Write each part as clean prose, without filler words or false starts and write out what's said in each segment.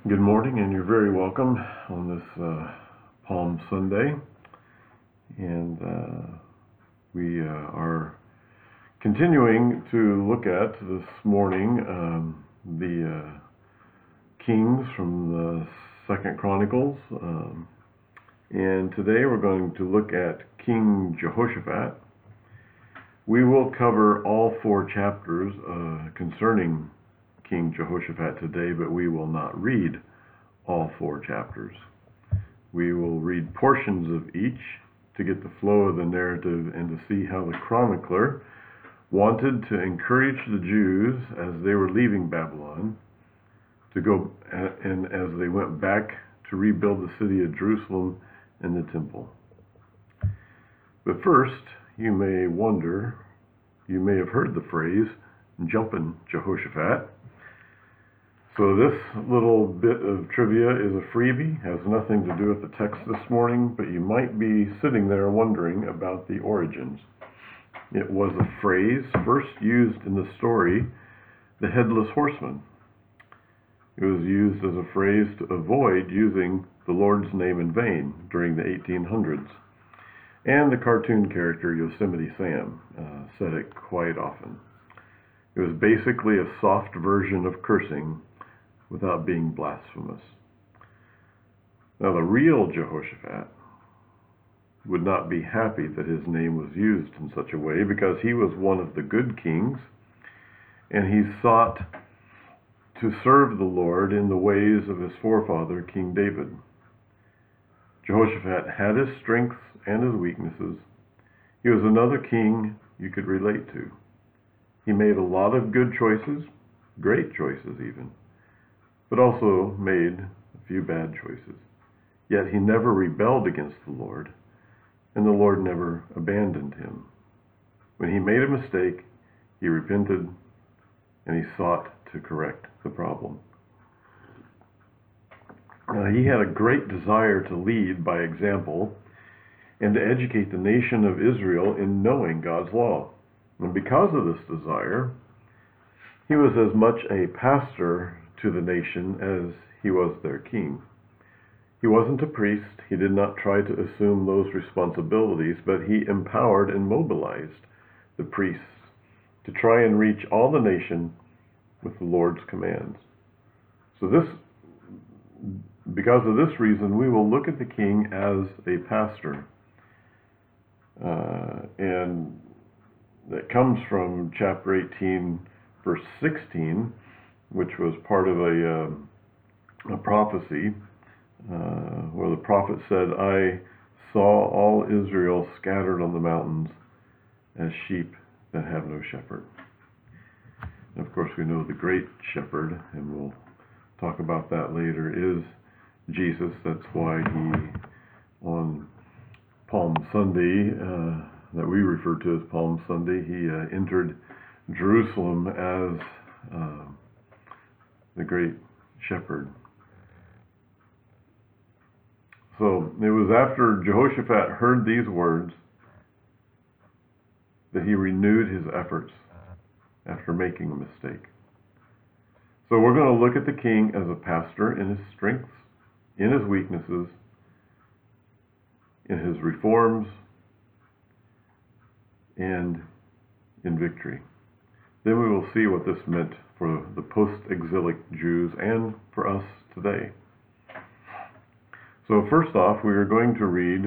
Good morning, and you're very welcome on this Palm Sunday. And we are continuing to look at this morning the kings from the Second Chronicles. And today we're going to look at King Jehoshaphat. We will cover all 4 chapters concerning King Jehoshaphat today, but we will not read all 4 chapters. We will read portions of each to get the flow of the narrative and to see how the chronicler wanted to encourage the Jews as they were leaving Babylon to go, and as they went back to rebuild the city of Jerusalem and the temple. But first, you may wonder, you may have heard the phrase, "Jumpin' Jehoshaphat." So this little bit of trivia is a freebie, has nothing to do with the text this morning, but you might be sitting there wondering about the origins. It was a phrase first used in the story, The Headless Horseman. It was used as a phrase to avoid using the Lord's name in vain during the 1800s. And the cartoon character Yosemite Sam said it quite often. It was basically a soft version of cursing without being blasphemous. Now, the real Jehoshaphat would not be happy that his name was used in such a way, because he was one of the good kings, and he sought to serve the Lord in the ways of his forefather, King David. Jehoshaphat had his strengths and his weaknesses. He was another king you could relate to. He made a lot of good choices, great choices even, but also made a few bad choices. Yet he never rebelled against the Lord, and the Lord never abandoned him. When he made a mistake, he repented, and he sought to correct the problem. He had a great desire to lead by example and to educate the nation of Israel in knowing God's law. And because of this desire, he was as much a pastor to the nation as he was their king. He wasn't a priest. He did not try to assume those responsibilities, but he empowered and mobilized the priests to try and reach all the nation with the Lord's commands. So because of this reason, we will look at the king as a pastor. And that comes from chapter 18, verse 16, which was part of a prophecy where the prophet said, "I saw all Israel scattered on the mountains as sheep that have no shepherd." And of course, we know the great shepherd, and we'll talk about that later, is Jesus. That's why he, on Palm Sunday, that we refer to as Palm Sunday, he entered Jerusalem as the great shepherd. So it was after Jehoshaphat heard these words that he renewed his efforts after making a mistake. So we're going to look at the king as a pastor in his strengths, in his weaknesses, in his reforms, and in victory. Then we will see what this meant for the post-exilic Jews and for us today. So first off, we are going to read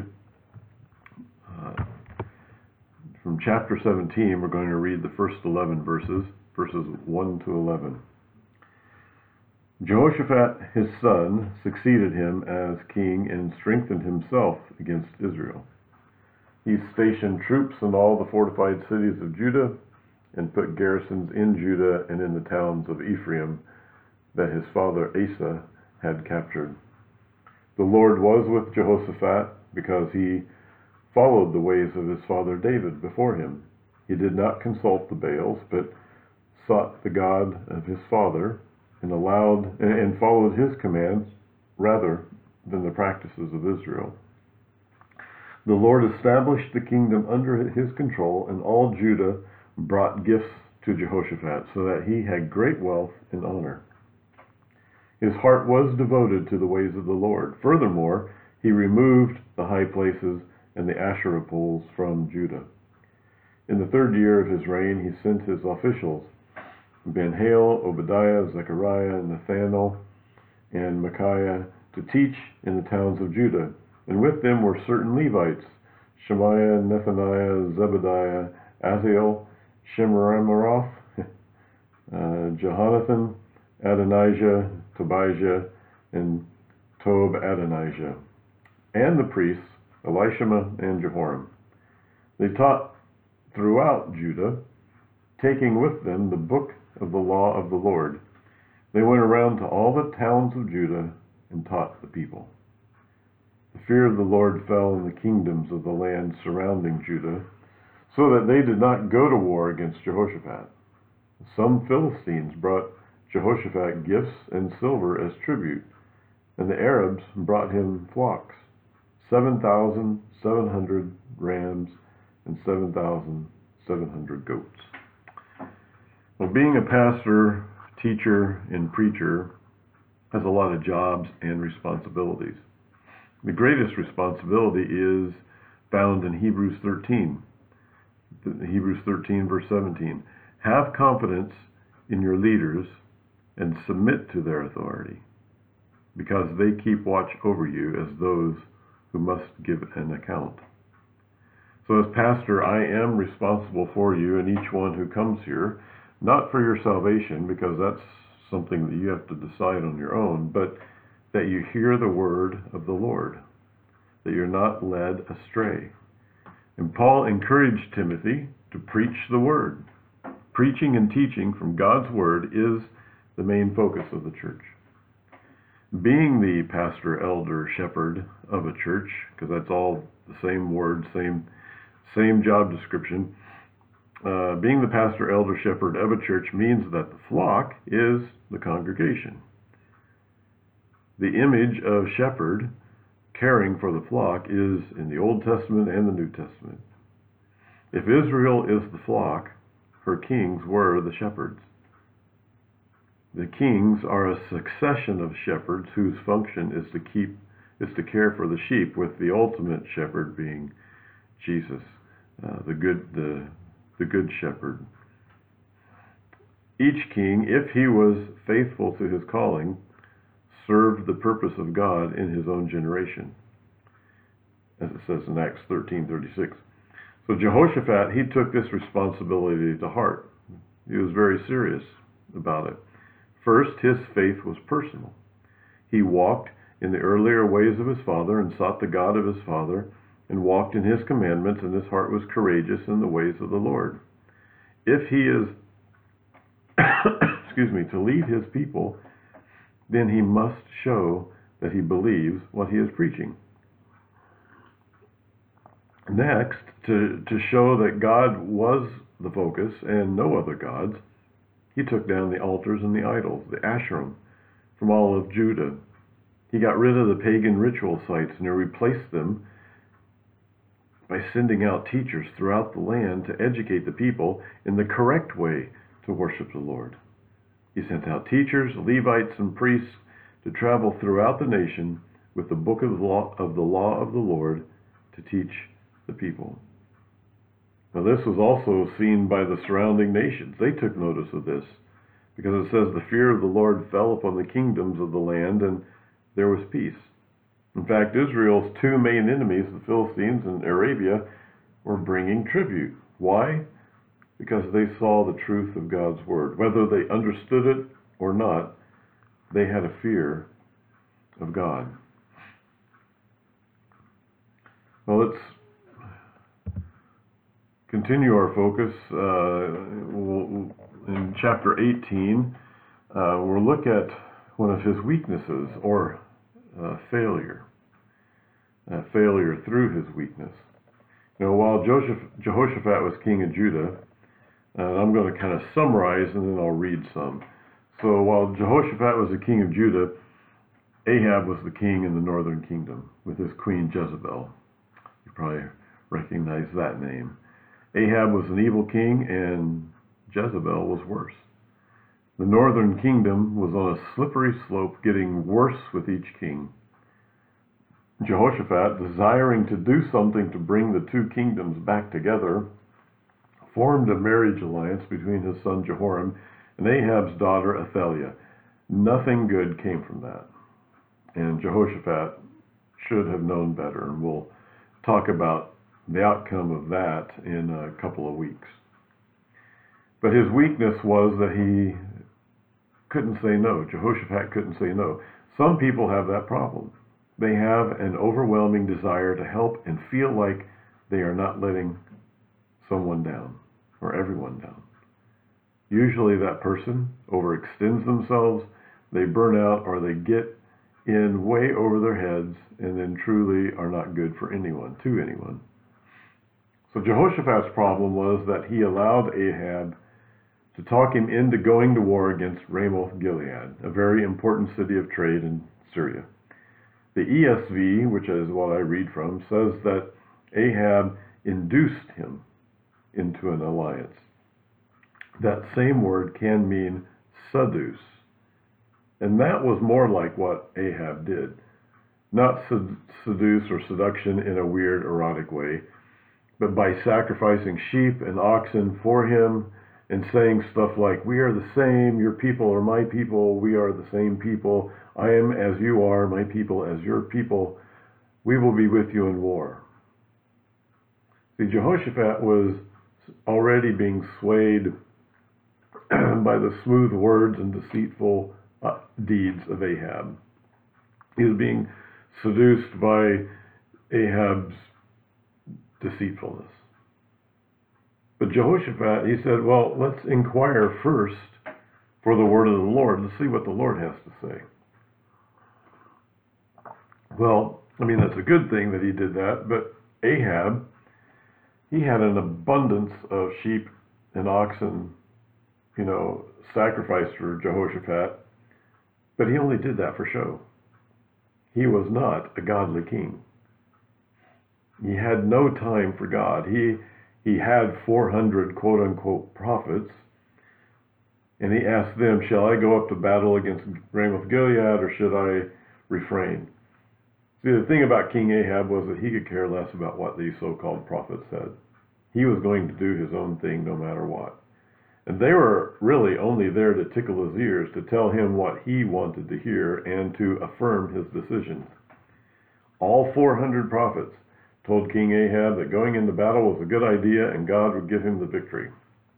from chapter 17. We're going to read the first 11 verses 1 to 11. Jehoshaphat, his son, succeeded him as king and strengthened himself against Israel. He stationed troops in all the fortified cities of Judah and put garrisons in Judah and in the towns of Ephraim that his father Asa had captured. The Lord was with Jehoshaphat because he followed the ways of his father David before him. He did not consult the Baals, but sought the God of his father and followed his commands rather than the practices of Israel. The Lord established the kingdom under his control, and all Judah brought gifts to Jehoshaphat, so that he had great wealth and honor. His heart was devoted to the ways of the Lord. Furthermore, he removed the high places and the Asherah poles from Judah. In the 3rd year of his reign, he sent his officials, Ben-Hail, Obadiah, Zechariah, Nathanael, and Micaiah, to teach in the towns of Judah. And with them were certain Levites, Shemaiah, Nethaniah, Zebediah, Aziel, Shemiramoth, Jehonathan, Adonijah, Tobijah, and Tob-Adonijah, and the priests, Elishama and Jehoram. They taught throughout Judah, taking with them the book of the law of the Lord. They went around to all the towns of Judah and taught the people. The fear of the Lord fell in the kingdoms of the land surrounding Judah, so that they did not go to war against Jehoshaphat. Some Philistines brought Jehoshaphat gifts and silver as tribute, and the Arabs brought him flocks, 7,700 rams and 7,700 goats. Well, being a pastor, teacher, and preacher has a lot of jobs and responsibilities. The greatest responsibility is found in Hebrews 13. Hebrews 13, verse 17. Have confidence in your leaders and submit to their authority, because they keep watch over you as those who must give an account. So as pastor, I am responsible for you and each one who comes here, not for your salvation, because that's something that you have to decide on your own, but that you hear the word of the Lord, that you're not led astray. And Paul encouraged Timothy to preach the word. Preaching and teaching from God's word is the main focus of the church. Being the pastor, elder, shepherd of a church, because that's all the same word, same job description. Being the pastor, elder, shepherd of a church means that the flock is the congregation. The image of shepherd caring for the flock is in the Old Testament and the New Testament. If Israel is the flock, her kings were the shepherds. The kings are a succession of shepherds whose function is to care for the sheep, with the ultimate shepherd being Jesus, the good shepherd. Each king, if he was faithful to his calling, served the purpose of God in his own generation, as it says in Acts 13:36. So Jehoshaphat, he took this responsibility to heart. He was very serious about it. First, his faith was personal. He walked in the earlier ways of his father and sought the God of his father and walked in his commandments, and his heart was courageous in the ways of the Lord. If he is, to lead his people, then he must show that he believes what he is preaching. Next, to show that God was the focus and no other gods, he took down the altars and the idols, the Asherim, from all of Judah. He got rid of the pagan ritual sites and he replaced them by sending out teachers throughout the land to educate the people in the correct way to worship the Lord. He sent out teachers, Levites, and priests to travel throughout the nation with the book of the law of the Lord to teach the people. Now this was also seen by the surrounding nations. They took notice of this, because it says the fear of the Lord fell upon the kingdoms of the land, and there was peace. In fact, Israel's two main enemies, the Philistines and Arabia, were bringing tribute. Why? Because they saw the truth of God's word. Whether they understood it or not, they had a fear of God. Well, let's continue our focus. In chapter 18, we'll look at one of his weaknesses, or failure. Failure through his weakness. While Jehoshaphat was king of Judah, I'm going to kind of summarize and then I'll read some. So while Jehoshaphat was the king of Judah, Ahab was the king in the northern kingdom with his queen Jezebel. You probably recognize that name. Ahab was an evil king, and Jezebel was worse. The northern kingdom was on a slippery slope, getting worse with each king. Jehoshaphat, desiring to do something to bring the two kingdoms back together, formed a marriage alliance between his son Jehoram and Ahab's daughter Athaliah. Nothing good came from that. And Jehoshaphat should have known better, and we'll talk about the outcome of that in a couple of weeks. But his weakness was that he couldn't say no. Jehoshaphat couldn't say no. Some people have that problem. They have an overwhelming desire to help and feel like they are not letting someone down or everyone down. Usually that person overextends themselves, they burn out, or they get in way over their heads and then truly are not good for anyone, to anyone. So Jehoshaphat's problem was that he allowed Ahab to talk him into going to war against Ramoth-Gilead, a very important city of trade in Syria. The ESV, which is what I read from, says that Ahab induced him into an alliance. That same word can mean seduce. And that was more like what Ahab did. Not seduce or seduction in a weird, erotic way, but by sacrificing sheep and oxen for him and saying stuff like, "We are the same, your people are my people, we are the same people, I am as you are, my people as your people, we will be with you in war." See, Jehoshaphat was already being swayed by the smooth words and deceitful deeds of Ahab. He was being seduced by Ahab's deceitfulness. But Jehoshaphat, he said, well, let's inquire first for the word of the Lord. Let's see what the Lord has to say. Well, I mean, that's a good thing that he did that, but Ahab, he had an abundance of sheep and oxen, sacrificed for Jehoshaphat, but he only did that for show. He was not a godly king. He had no time for God. He had 400 quote-unquote prophets, and he asked them, shall I go up to battle against Ramoth-Gilead, or should I refrain? See, the thing about King Ahab was that he could care less about what these so-called prophets said. He was going to do his own thing no matter what. And they were really only there to tickle his ears, to tell him what he wanted to hear, and to affirm his decisions. All 400 prophets told King Ahab that going into battle was a good idea and God would give him the victory.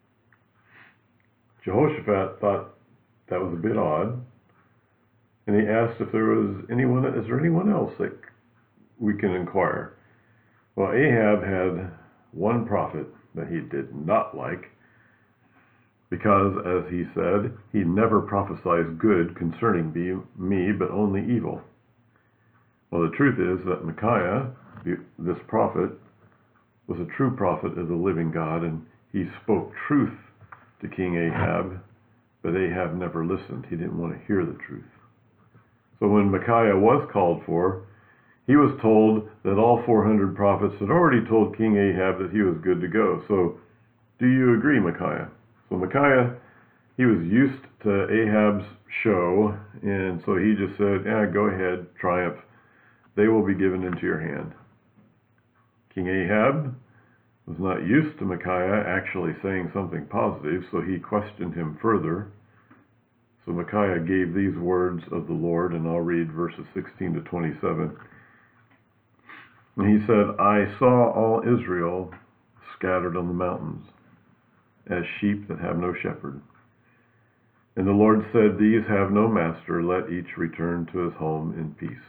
Jehoshaphat thought that was a bit odd, and he asked if is there anyone else that we can inquire? Well, Ahab had one prophet that he did not like, because, as he said, he never prophesies good concerning me, but only evil. Well, the truth is that Micaiah, this prophet, was a true prophet of the living God, and he spoke truth to King Ahab, but Ahab never listened. He didn't want to hear the truth. So when Micaiah was called for, he was told that all 400 prophets had already told King Ahab that he was good to go. So, do you agree, Micaiah? So Micaiah, he was used to Ahab's show, and so he just said, go ahead, triumph. They will be given into your hand. King Ahab was not used to Micaiah actually saying something positive, so he questioned him further. So Micaiah gave these words of the Lord, and I'll read verses 16 to 27. And he said, I saw all Israel scattered on the mountains, as sheep that have no shepherd. And the Lord said, these have no master, let each return to his home in peace.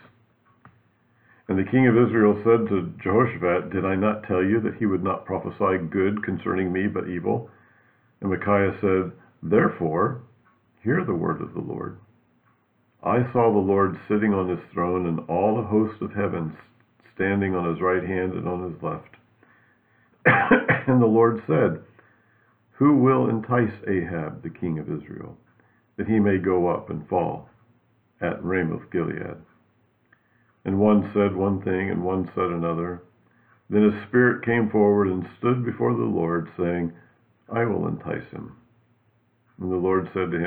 And the king of Israel said to Jehoshaphat, did I not tell you that he would not prophesy good concerning me, but evil? And Micaiah said, therefore, hear the word of the Lord. I saw the Lord sitting on his throne, and all the host of heaven standing on his right hand and on his left. And the Lord said, who will entice Ahab, the king of Israel, that he may go up and fall at Ramoth-Gilead? And one said one thing, and one said another. Then a spirit came forward and stood before the Lord, saying, I will entice him. And the Lord said to him,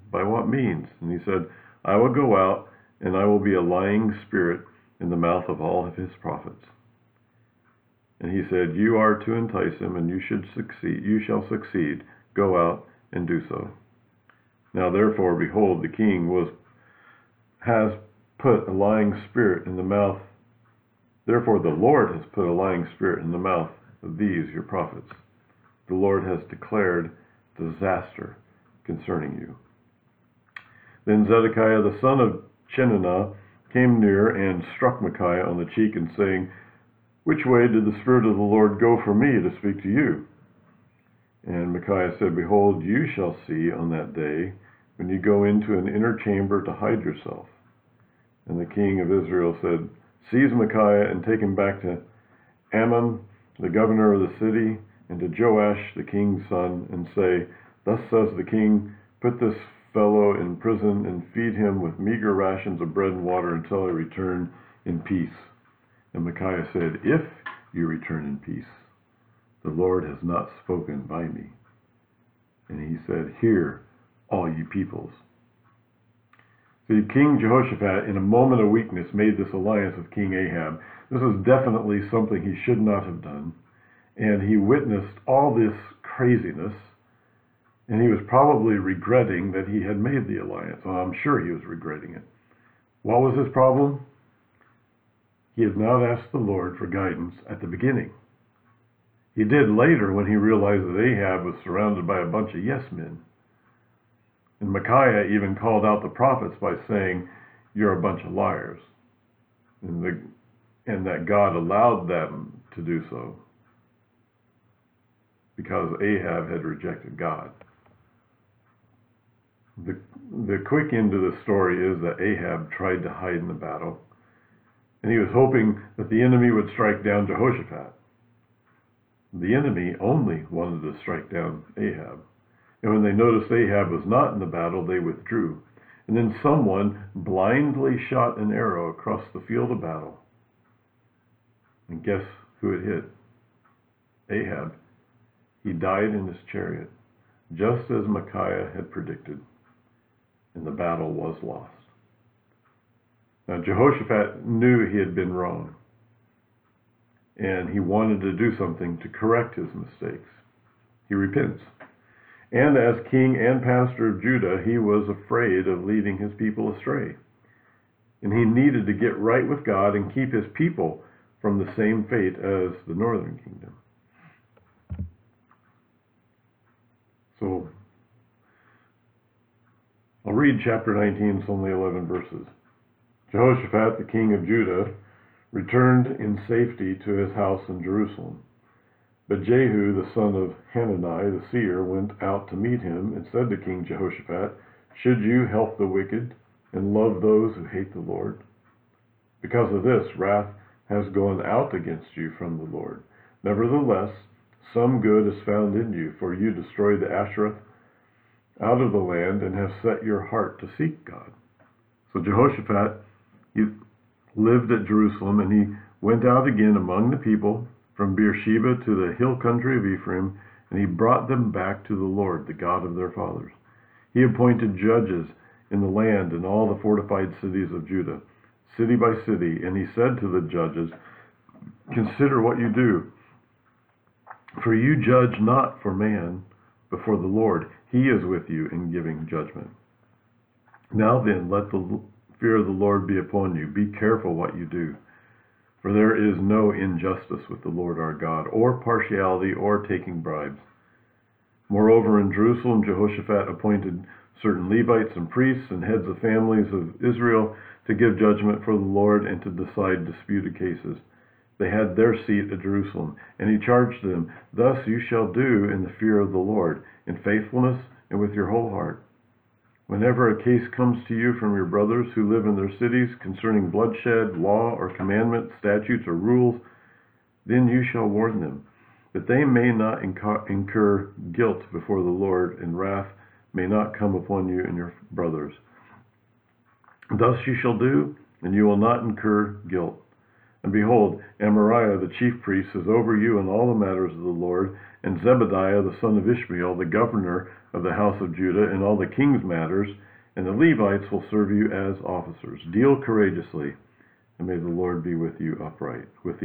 By what means? And he said, I will go out, and I will be a lying spirit in the mouth of all of his prophets. And he said, you are to entice him, and you shall succeed. Go out and do so. Now therefore, behold, the king has put a lying spirit in the mouth. Therefore the Lord has put a lying spirit in the mouth of these your prophets. The Lord has declared disaster concerning you. Then Zedekiah the son of Chenaanah came near and struck Micaiah on the cheek, and saying, which way did the Spirit of the Lord go for me to speak to you? And Micaiah said, behold, you shall see on that day when you go into an inner chamber to hide yourself. And the king of Israel said, seize Micaiah and take him back to Amon, the governor of the city, and to Joash, the king's son, and say, thus says the king, put this fellow in prison and feed him with meager rations of bread and water until I return in peace. And Micaiah said, if you return in peace, the Lord has not spoken by me. And he said, hear, all you peoples. See, King Jehoshaphat, in a moment of weakness, made this alliance with King Ahab. This is definitely something he should not have done. And he witnessed all this craziness, and he was probably regretting that he had made the alliance. Well, I'm sure he was regretting it. What was his problem? He had not asked the Lord for guidance at the beginning. He did later when he realized that Ahab was surrounded by a bunch of yes men. And Micaiah even called out the prophets by saying, you're a bunch of liars. And that God allowed them to do so because Ahab had rejected God. The quick end of the story is that Ahab tried to hide in the battle, and he was hoping that the enemy would strike down Jehoshaphat. The enemy only wanted to strike down Ahab. And when they noticed Ahab was not in the battle, they withdrew. And then someone blindly shot an arrow across the field of battle. And guess who it hit? Ahab. He died in his chariot, just as Micaiah had predicted. And the battle was lost. Now Jehoshaphat knew he had been wrong, and he wanted to do something to correct his mistakes. He repents. And as king and pastor of Judah, he was afraid of leading his people astray. And he needed to get right with God and keep his people from the same fate as the northern kingdom. So, I'll read chapter 19, it's only 11 verses. Jehoshaphat, the king of Judah, returned in safety to his house in Jerusalem. But Jehu, the son of Hanani, the seer, went out to meet him and said to King Jehoshaphat, should you help the wicked and love those who hate the Lord? Because of this, wrath has gone out against you from the Lord. Nevertheless, some good is found in you, for you destroyed the Asherah out of the land and have set your heart to seek God. So Jehoshaphat, he lived at Jerusalem, and he went out again among the people from Beersheba to the hill country of Ephraim, and he brought them back to the Lord, the God of their fathers. He appointed judges in the land and all the fortified cities of Judah, city by city, and he said to the judges, consider what you do, for you judge not for man, but for the Lord. He is with you in giving judgment. Now then, let the fear of the Lord be upon you. Be careful what you do. For there is no injustice with the Lord our God, or partiality, or taking bribes. Moreover, in Jerusalem, Jehoshaphat appointed certain Levites and priests and heads of families of Israel to give judgment for the Lord and to decide disputed cases. They had their seat at Jerusalem, and he charged them, thus you shall do in the fear of the Lord, in faithfulness and with your whole heart. Whenever a case comes to you from your brothers who live in their cities concerning bloodshed, law, or commandment, statutes, or rules, then you shall warn them, that they may not incur guilt before the Lord, and wrath may not come upon you and your brothers. Thus you shall do, and you will not incur guilt. And behold, Amariah the chief priest is over you in all the matters of the Lord, and Zebediah the son of Ishmael, the governor of the house of Judah, in all the king's matters, and the Levites will serve you as officers. Deal courageously, and may the Lord be with the upright.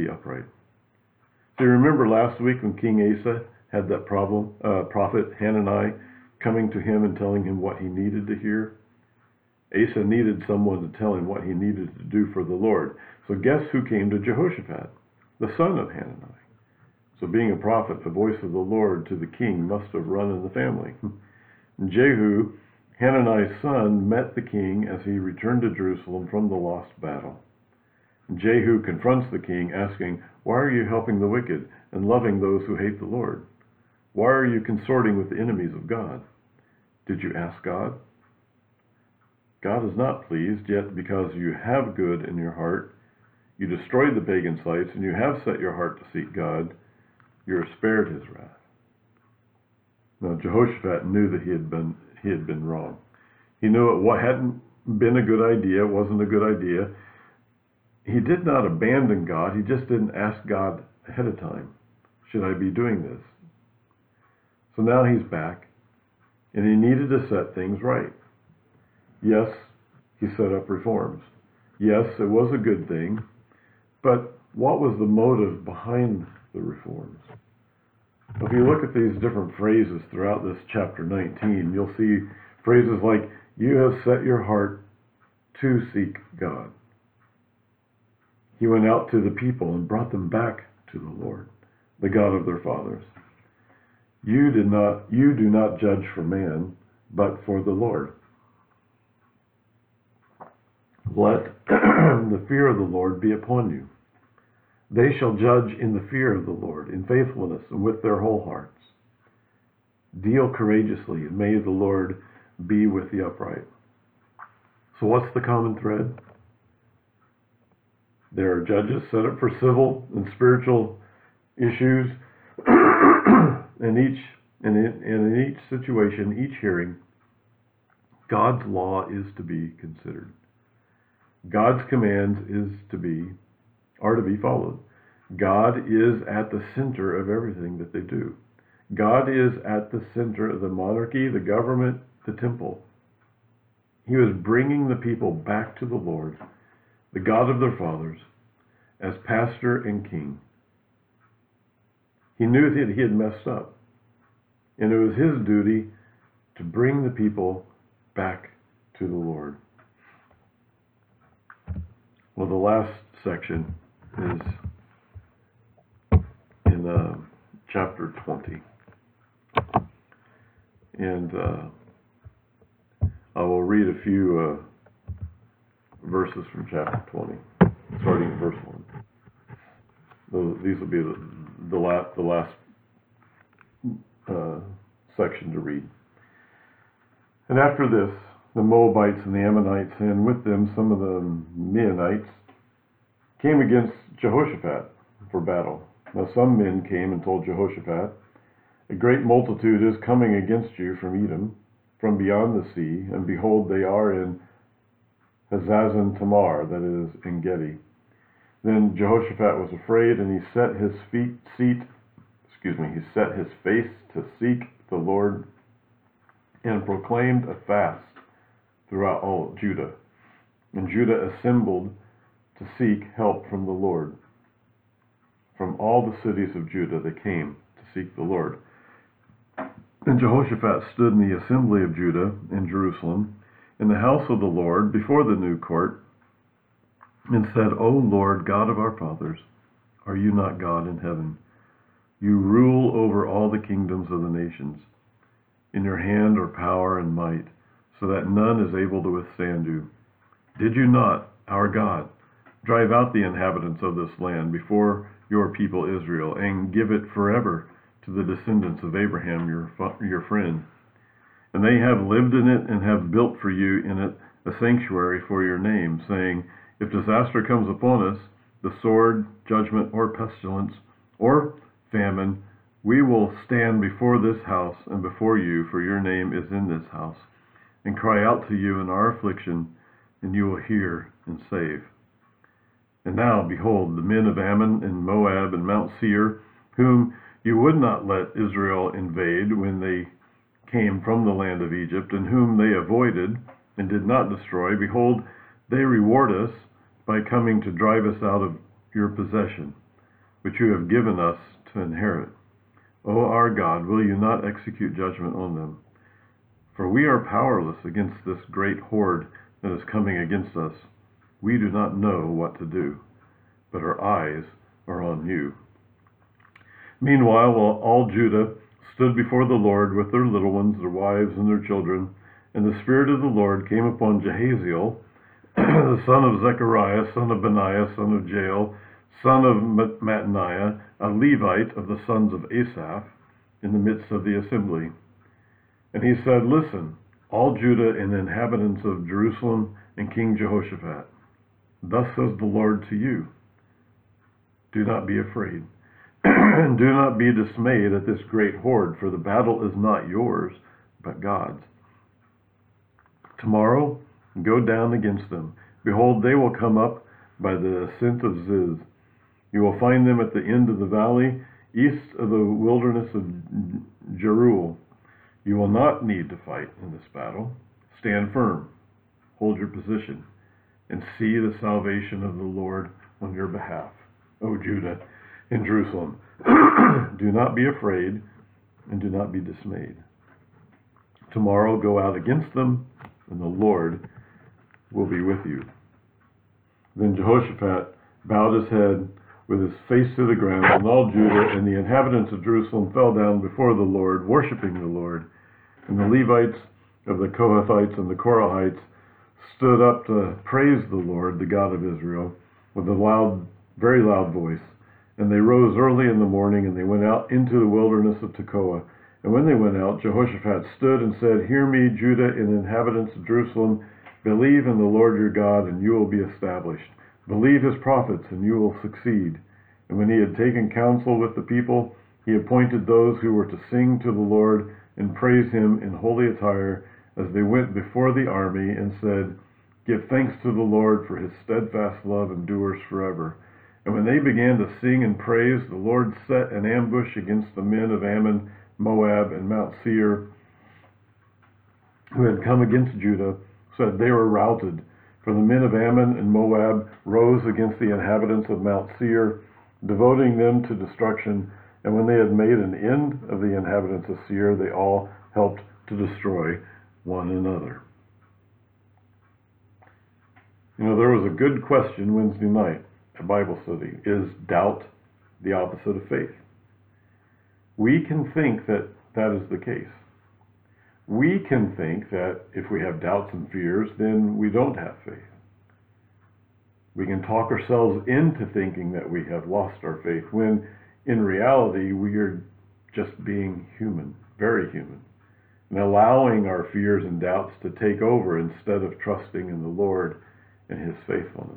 So you remember last week when King Asa had that prophet Hanani coming to him and telling him what he needed to hear? Asa needed someone to tell him what he needed to do for the Lord. So guess who came to Jehoshaphat? The son of Hanani. So being a prophet, the voice of the Lord to the king must have run in the family. And Jehu, Hanani's son, met the king as he returned to Jerusalem from the lost battle. And Jehu confronts the king, asking, "Why are you helping the wicked and loving those who hate the Lord? Why are you consorting with the enemies of God? Did you ask God? God is not pleased, yet because you have good in your heart, you destroyed the pagan sites, and you have set your heart to seek God, you are spared his wrath." Now Jehoshaphat knew that he had been wrong. He knew what hadn't been a good idea, wasn't a good idea. He did not abandon God, he just didn't ask God ahead of time, should I be doing this? So now he's back, and he needed to set things right. Yes, he set up reforms. Yes, it was a good thing, but what was the motive behind the reforms? If you look at these different phrases throughout this chapter 19, you'll see phrases like, "You have set your heart to seek God." He went out to the people and brought them back to the Lord, the God of their fathers. You do not judge for man, but for the Lord. Let the fear of the Lord be upon you. They shall judge in the fear of the Lord, in faithfulness, and with their whole hearts. Deal courageously, and may the Lord be with the upright. So what's the common thread? There are judges set up for civil and spiritual issues, and in each situation, each hearing, God's law is to be considered. God's commands are to be followed. God is at the center of everything that they do. God is at the center of the monarchy, the government, the temple. He was bringing the people back to the Lord, the God of their fathers, as pastor and king. He knew that he had messed up, and it was his duty to bring the people back to the Lord. Well, the last section is in chapter 20. And I will read a few verses from chapter 20, starting at verse 1. These will be the last section to read. And after this, the Moabites and the Ammonites, and with them some of the Meunites, came against Jehoshaphat for battle. Now some men came and told Jehoshaphat, "A great multitude is coming against you from Edom, from beyond the sea, and behold, they are in Hazazon Tamar," that is, En Gedi. Then Jehoshaphat was afraid, and he set his face to seek the Lord, and proclaimed a fast throughout all Judah. And Judah assembled to seek help from the Lord. From all the cities of Judah they came to seek the Lord. And Jehoshaphat stood in the assembly of Judah in Jerusalem, in the house of the Lord, before the new court, and said, "O Lord, God of our fathers, are you not God in heaven? You rule over all the kingdoms of the nations. In your hand are power and might, so that none is able to withstand you. Did you not, our God, drive out the inhabitants of this land before your people Israel, and give it forever to the descendants of Abraham, your friend? And they have lived in it and have built for you in it a sanctuary for your name, saying, if disaster comes upon us, the sword, judgment, or pestilence, or famine, we will stand before this house and before you, for your name is in this house, and cry out to you in our affliction, and you will hear and save. And now, behold, the men of Ammon and Moab and Mount Seir, whom you would not let Israel invade when they came from the land of Egypt, and whom they avoided and did not destroy, behold, they reward us by coming to drive us out of your possession, which you have given us to inherit. O our God, will you not execute judgment on them? For we are powerless against this great horde that is coming against us. We do not know what to do, but our eyes are on you. Meanwhile, while all Judah stood before the Lord with their little ones, their wives, and their children, and the Spirit of the Lord came upon Jahaziel, the son of Zechariah, son of Benaiah, son of Jael, son of Mattaniah, a Levite of the sons of Asaph, in the midst of the assembly. And he said, Listen, all Judah and the inhabitants of Jerusalem and King Jehoshaphat, thus says the Lord to you, do not be afraid, and do not be dismayed at this great horde, for the battle is not yours, but God's. Tomorrow go down against them. Behold, they will come up by the ascent of Ziz. You will find them at the end of the valley, east of the wilderness of Jeruel. You will not need to fight in this battle. Stand firm, hold your position, and see the salvation of the Lord on your behalf, O Judah and Jerusalem. Do not be afraid, and do not be dismayed. Tomorrow go out against them, and the Lord will be with you. Then Jehoshaphat bowed his head with his face to the ground, and all Judah and the inhabitants of Jerusalem fell down before the Lord, worshiping the Lord. And the Levites of the Kohathites and the Korahites stood up to praise the Lord, the God of Israel, with a loud, very loud voice. And they rose early in the morning, and they went out into the wilderness of Tekoa. And when they went out, Jehoshaphat stood and said, Hear me, Judah and inhabitants of Jerusalem, believe in the Lord your God, and you will be established. Believe his prophets, and you will succeed. And when he had taken counsel with the people, he appointed those who were to sing to the Lord and praise him in holy attire as they went before the army, and said, Give thanks to the Lord, for his steadfast love endures forever. And when they began to sing and praise, the Lord set an ambush against the men of Ammon, Moab, and Mount Seir, who had come against Judah, so that they were routed. For the men of Ammon and Moab rose against the inhabitants of Mount Seir, devoting them to destruction. And when they had made an end of the inhabitants of Seir, they all helped to destroy one another. You know, there was a good question Wednesday night at Bible study. Is doubt the opposite of faith? We can think that that is the case. We can think that if we have doubts and fears, then we don't have faith. We can talk ourselves into thinking that we have lost our faith, when in reality we are just being human, very human, and allowing our fears and doubts to take over instead of trusting in the Lord and his faithfulness.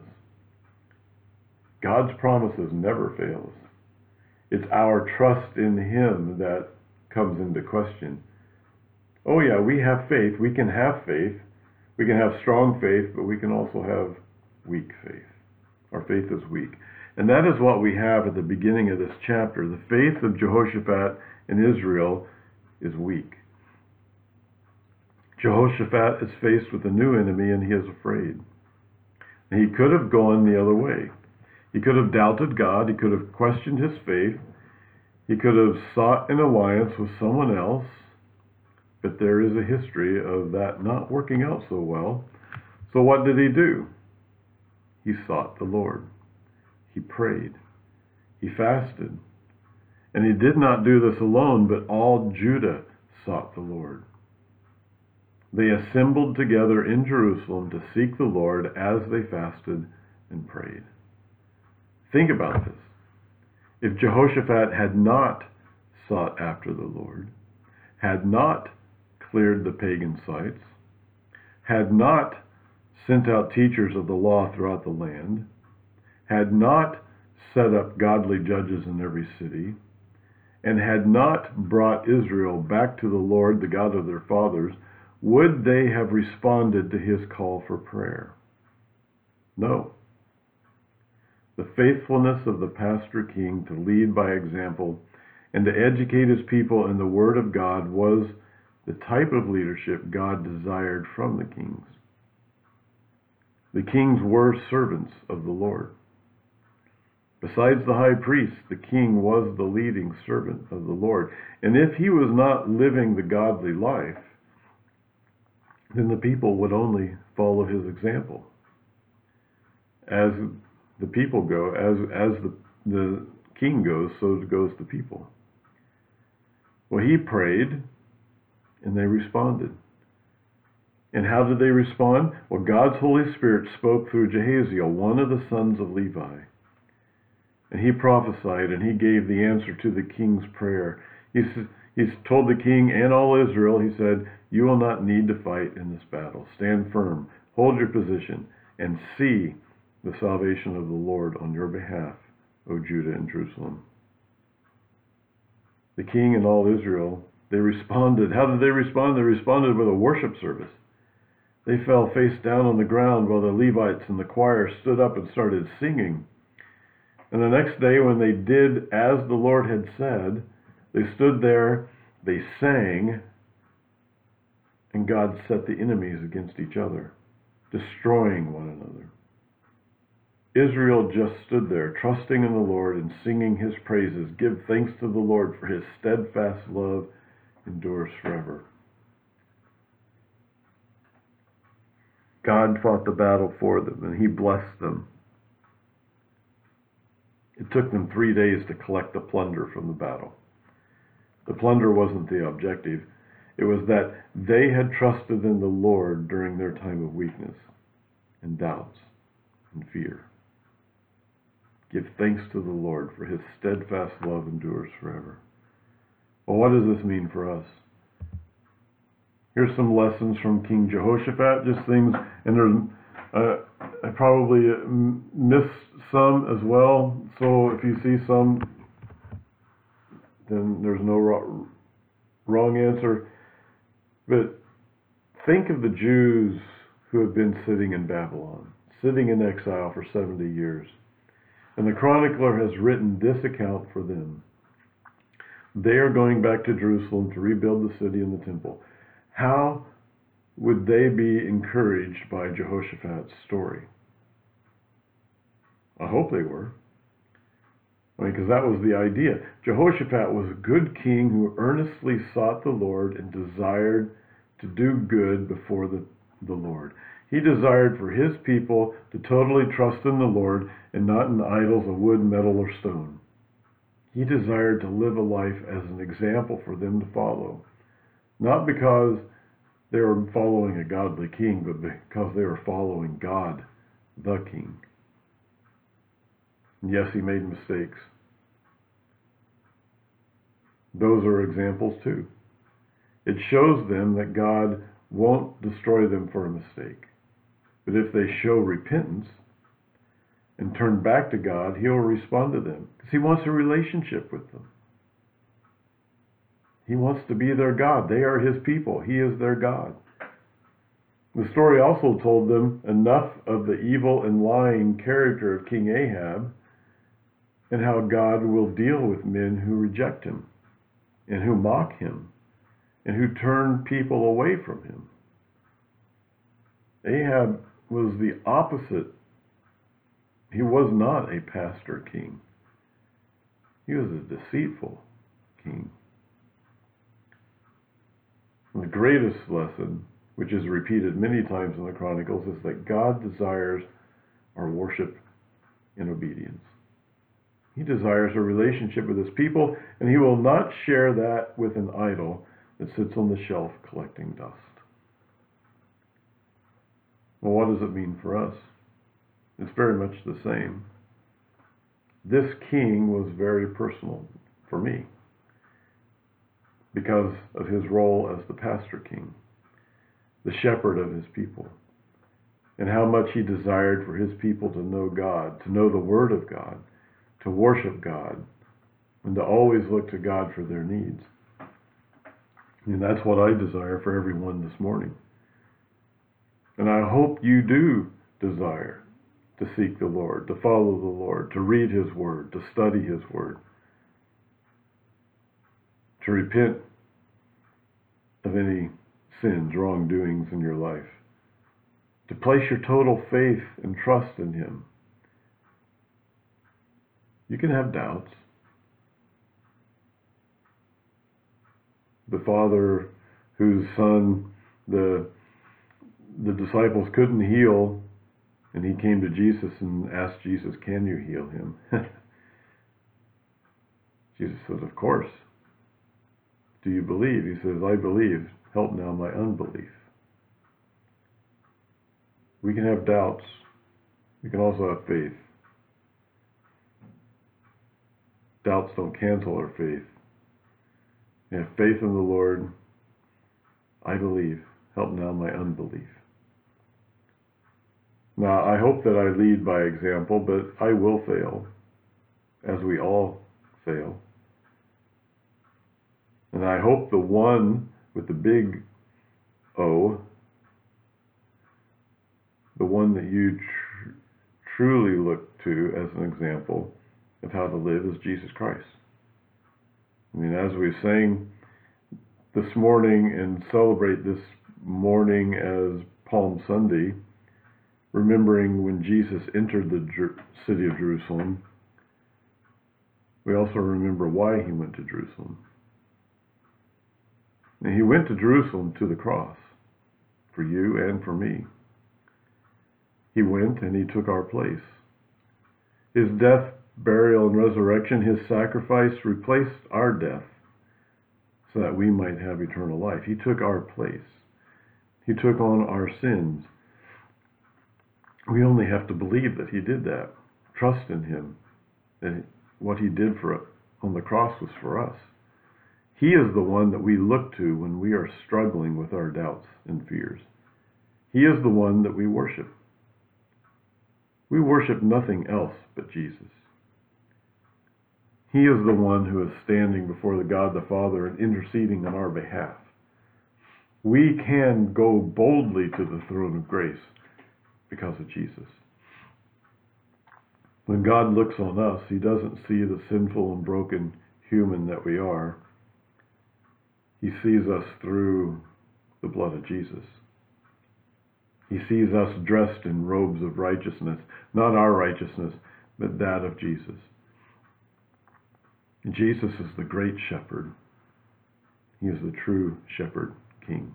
God's promises never fail us. It's our trust in him that comes into question. Oh yeah, we have faith. We can have faith. We can have strong faith, but we can also have weak faith. Our faith is weak. And that is what we have at the beginning of this chapter. The faith of Jehoshaphat in Israel is weak. Jehoshaphat is faced with a new enemy, and he is afraid. He could have gone the other way. He could have doubted God. He could have questioned his faith. He could have sought an alliance with someone else. But there is a history of that not working out so well. So what did he do? He sought the Lord. He prayed. He fasted. And he did not do this alone, but all Judah sought the Lord. They assembled together in Jerusalem to seek the Lord as they fasted and prayed. Think about this. If Jehoshaphat had not sought after the Lord, had not cleared the pagan sites, had not sent out teachers of the law throughout the land, had not set up godly judges in every city, and had not brought Israel back to the Lord, the God of their fathers, would they have responded to his call for prayer? No. The faithfulness of the pastor king to lead by example and to educate his people in the Word of God was the type of leadership God desired from the kings. The kings were servants of the Lord. Besides the high priest, the king was the leading servant of the Lord. And if he was not living the godly life, then the people would only follow his example. As the people go, as the king goes, so goes the people. Well, he prayed, and they responded. And how did they respond? Well, God's Holy Spirit spoke through Jehaziel, one of the sons of Levi. And he prophesied, and he gave the answer to the king's prayer. He's told the king and all Israel, he said, you will not need to fight in this battle. Stand firm, hold your position, and see the salvation of the Lord on your behalf, O Judah and Jerusalem. The king and all Israel, they responded. How did they respond? They responded with a worship service. They fell face down on the ground while the Levites and the choir stood up and started singing. And the next day, when they did as the Lord had said, they stood there, they sang, and God set the enemies against each other, destroying one another. Israel just stood there, trusting in the Lord and singing his praises. Give thanks to the Lord, for his steadfast love endures forever. God fought the battle for them, and he blessed them. It took them 3 days to collect the plunder from the battle. The plunder wasn't the objective. It was that they had trusted in the Lord during their time of weakness and doubts and fear. Give thanks to the Lord, for his steadfast love endures forever. Well, what does this mean for us? Here's some lessons from King Jehoshaphat, just things, and I probably missed some as well, so if you see some, then there's no wrong answer. But think of the Jews who have been sitting in Babylon, sitting in exile for 70 years. And the chronicler has written this account for them. They are going back to Jerusalem to rebuild the city and the temple. How would they be encouraged by Jehoshaphat's story? I hope they were. Because that was the idea. Jehoshaphat was a good king who earnestly sought the Lord and desired to do good before the Lord. He desired for his people to totally trust in the Lord and not in idols of wood, metal, or stone. He desired to live a life as an example for them to follow. Not because they were following a godly king, but because they were following God, the King. And yes, he made mistakes. Those are examples too. It shows them that God won't destroy them for a mistake. But if they show repentance and turn back to God, he'll respond to them. Because he wants a relationship with them. He wants to be their God. They are his people. He is their God. The story also told them enough of the evil and lying character of King Ahab and how God will deal with men who reject him and who mock him and who turn people away from him. Ahab was the opposite. He was not a pastor king. He was a deceitful king. And the greatest lesson, which is repeated many times in the Chronicles, is that God desires our worship and obedience. He desires a relationship with his people, and he will not share that with an idol that sits on the shelf collecting dust. Well, what does it mean for us? It's very much the same. This king was very personal for me because of his role as the pastor king, the shepherd of his people, and how much he desired for his people to know God, to know the Word of God, to worship God, and to always look to God for their needs. And that's what I desire for everyone this morning. And I hope you do desire to seek the Lord, to follow the Lord, to read His Word, to study His Word, to repent of any sins, wrongdoings in your life, to place your total faith and trust in Him. You can have doubts. The father whose son the disciples couldn't heal, and he came to Jesus and asked Jesus, "Can you heal him?" Jesus says, "Of course. Do you believe?" He says, "I believe. Help now my unbelief." We can have doubts. We can also have faith. Doubts don't cancel our faith. You have faith in the Lord. I believe. Help now my unbelief. Now, I hope that I lead by example, but I will fail, as we all fail. And I hope the one with the big O, the one that you truly look to as an example of how to live, is Jesus Christ. I mean, as we sang this morning and celebrate this morning as Palm Sunday, remembering when Jesus entered the city of Jerusalem, we also remember why he went to Jerusalem. And he went to Jerusalem to the cross, for you and for me. He went and he took our place. His death, burial, and resurrection, his sacrifice, replaced our death so that we might have eternal life. He took our place. He took on our sins. We only have to believe that he did that. Trust in him, that what he did on the cross was for us. He is the one that we look to when we are struggling with our doubts and fears. He is the one that we worship. We worship nothing else but Jesus. He is the one who is standing before the God the Father and interceding on our behalf. We can go boldly to the throne of grace because of Jesus. When God looks on us, he doesn't see the sinful and broken human that we are. He sees us through the blood of Jesus. He sees us dressed in robes of righteousness, not our righteousness, but that of Jesus. Jesus is the great shepherd. He is the true shepherd king.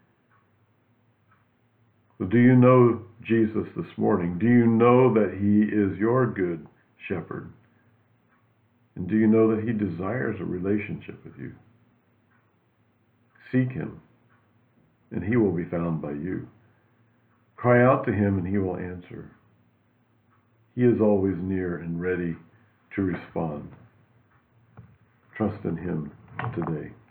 So do you know Jesus this morning? Do you know that he is your good shepherd? And do you know that he desires a relationship with you? Seek him, and he will be found by you. Cry out to him, and he will answer. He is always near and ready to respond. Trust in him today.